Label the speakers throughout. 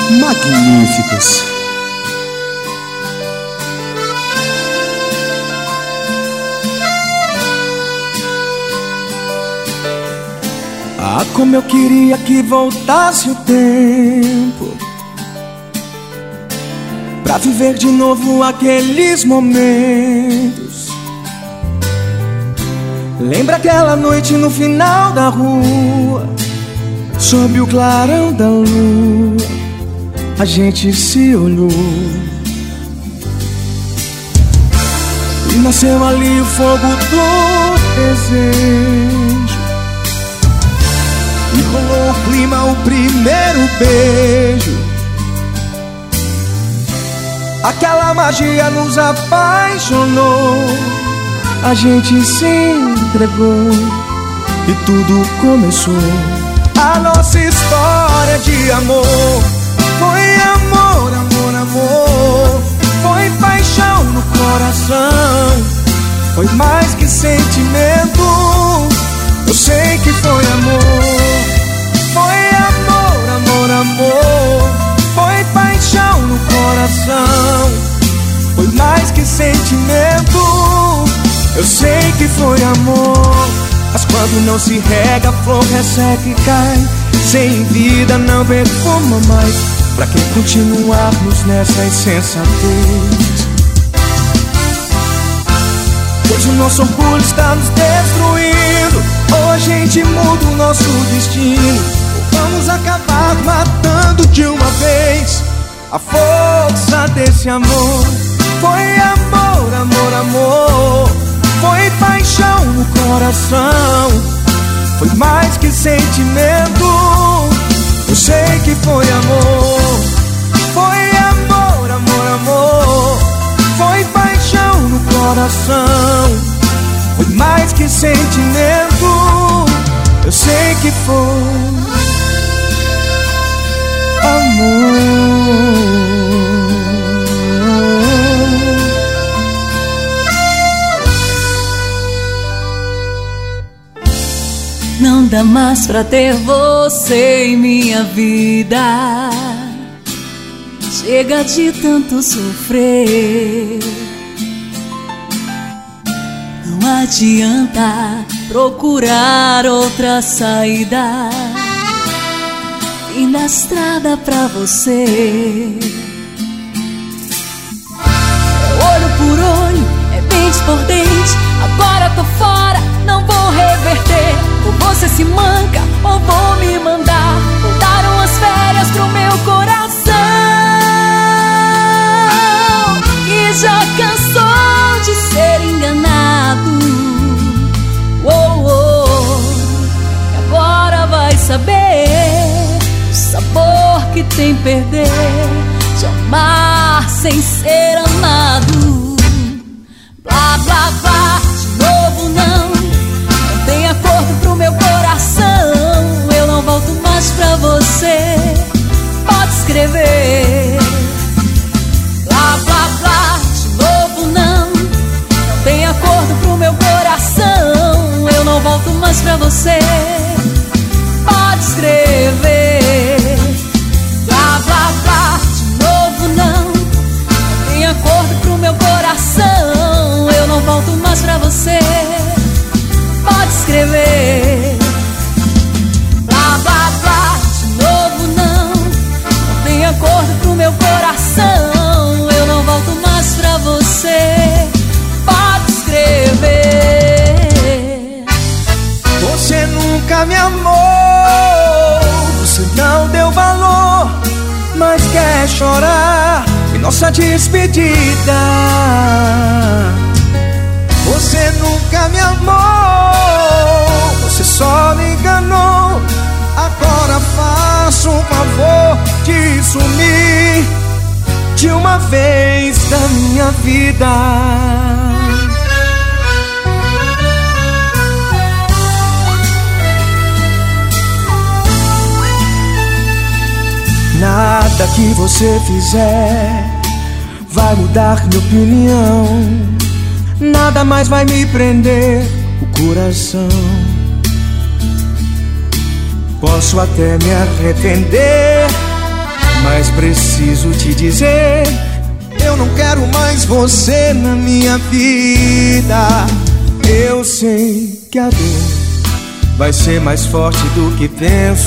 Speaker 1: magníficos. Ah, como eu queria que voltasse o tempo pra viver de novo aqueles momentos. Lembra aquela noite no final da rua, sob o clarão da lua, a gente se olhou e nasceu ali o fogo do desejo. E rolou o clima, o primeiro beijo. Aquela magia nos apaixonou, a gente se entregou e tudo começou. A nossa história de amor foi amor, amor, amor. Foi paixão no coração, foi mais que sentimento. Eu sei que foi amor. Foi amor, amor, amor. Foi paixão no coração, foi mais que sentimento. Eu sei que foi amor. Mas quando não se rega, a flor resseca e cai. Sem vida não perfuma mais. Pra que continuarmos nessa insensatez? Pois o nosso orgulho está nos destruindo. Ou a gente muda o nosso destino, ou vamos acabar matando de uma vez a força desse amor. Foi amor, amor, amor. Foi paixão no coração, foi mais que sentimento. Eu sei que foi amor. Foi amor, amor, amor. Foi paixão no coração, foi mais que sentimento. Eu sei que foi amor.
Speaker 2: Não dá mais pra ter você em minha vida. Chega de tanto sofrer. Não adianta procurar outra saída. Fim da estrada pra você. É olho por olho, é dente por dente. Agora tô fora, não vou reverter. Ou você se manca, ou vou me mandar. Vou dar umas férias pro meu coração, que já cansou de ser enganado. Oh, oh. E agora vai saber o sabor que tem perder, de amar sem ser amado. Blá, blá, blá, de novo não. Não tem acordo pro meu coração. Eu não volto mais pra você. Pode escrever. Blá, blá, blá, de novo não. Não tem acordo pro meu coração. Eu não volto mais pra você. Pode escrever. Blá, blá, blá, de novo não. Não tem acordo pro meu coração. Eu não volto mais pra você. Pode escrever. Blá, blá, blá, de novo não. Não tem acordo pro meu coração. Eu não volto mais pra você. Pode escrever.
Speaker 1: Você nunca me amou, você não deu valor, mas quer chorar em nossa despedida. Você nunca me amou, você só me enganou. Agora faça um favor de sumir de uma vez da minha vida. Nada que você fizer vai mudar minha opinião. Nada mais vai me prender o coração. Posso até me arrepender, mas preciso te dizer, eu não quero mais você na minha vida. Eu sei que a dor vai ser mais forte do que penso,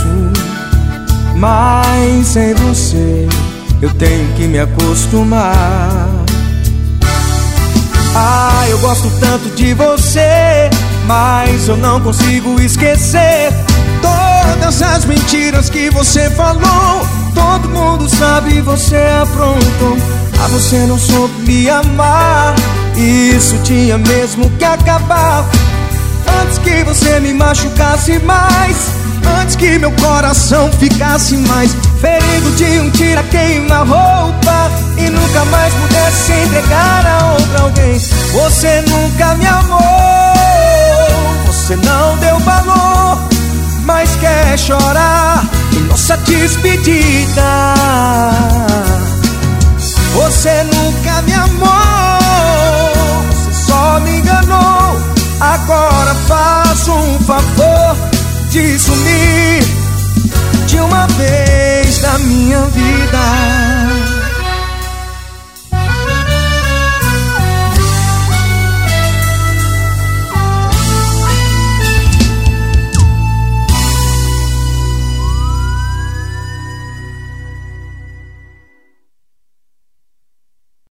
Speaker 1: mas sem você eu tenho que me acostumar. Ah, eu gosto tanto de você, mas eu não consigo esquecer todas as mentiras que você falou. Todo mundo sabe, você aprontou. Ah, você não soube me amar, isso tinha mesmo que acabar. Antes que você me machucasse mais, antes que meu coração ficasse mais ferido de um tira-queima-roupa e nunca mais pudesse se entregar a outra alguém. Você nunca me amou, você não deu valor, mas quer chorar em nossa despedida. Você nunca me amou, você só me enganou. Agora faço um favor de sumir de uma vez da minha vida.